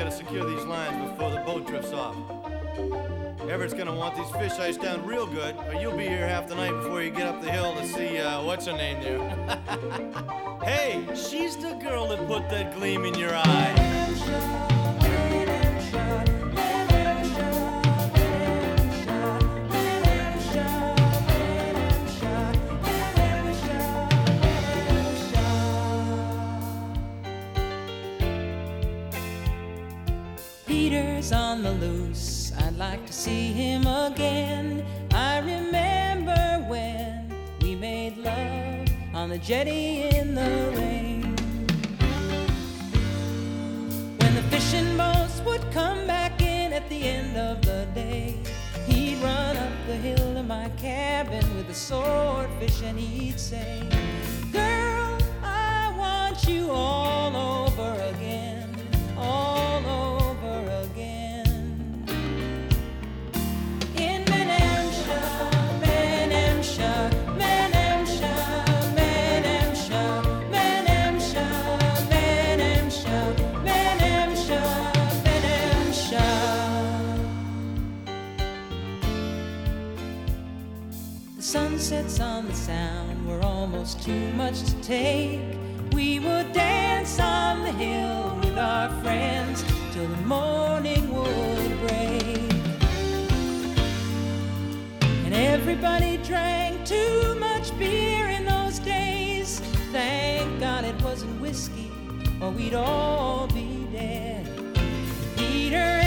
gotta secure these lines before the boat drifts off. Everett's gonna want these fish iced down real good, or you'll be here half the night before you get up the hill to see, what's her name there? Hey, she's the girl that put that gleam in your eye. Peter's on the loose, I'd like to see him again. I remember when we made love on the jetty in the rain. When the fishing boats would come back in at the end of the day, he'd run up the hill to my cabin with a swordfish and he'd say, "Girl, I want you all over again, all over again." In Menamsha, Menamsha, Menamsha, Menamsha, Menamsha, Menamsha, Menamsha, Menamsha. The sunsets on the Sound were almost too much to take. We would dance on the hill with our friends till the morning would break. And everybody drank too much beer in those days. Thank God it wasn't whiskey, or we'd all be dead. Peter